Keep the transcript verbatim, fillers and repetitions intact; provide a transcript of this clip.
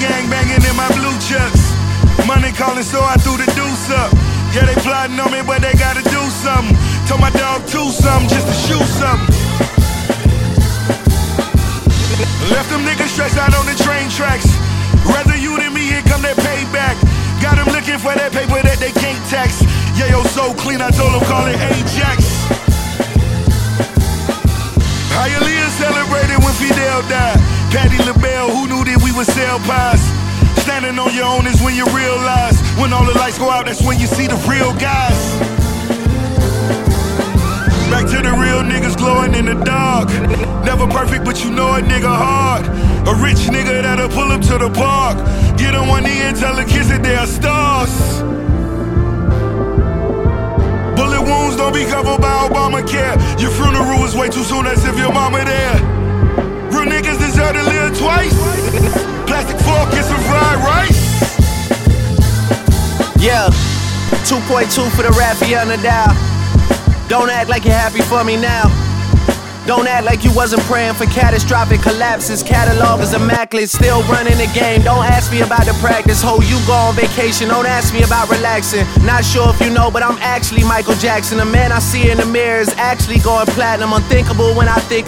gang banging in my blue chucks. Money calling, so I threw the deuce up. Yeah, they plotting on me, but they gotta do something. Told my dog to something just to shoot something. Left them niggas stretched out on the train tracks. Rather you than me, here come that payback. Got them looking for that paper that they can't tax. Yeah, yo, so clean, I told them call it Ajax. Hialeah celebrated when Fidel died. Patti LaBelle, who knew that we would sell pies? Standing on your own is when you realize. When all the lights go out, that's when you see the real guys. Back to the real niggas glowing in the dark. Never perfect, but you know a nigga hard. A rich nigga that'll pull up to the park. Get on one knee and tell the kids that they are stars. Bullet wounds don't be covered by Obamacare. Your funeral was way too soon, as if your mama there. Real niggas deserve to live twice. Plastic fork and some fried rice. Yeah, two point two for the Rafael Nadal. Don't act like you're happy for me now. Don't act like you wasn't praying for catastrophic collapses. Catalog is immaculate, still running the game. Don't ask me about the practice. Ho, you go on vacation, don't ask me about relaxing. Not sure if you know, but I'm actually Michael Jackson. The man I see in the mirror is actually going platinum. Unthinkable when I think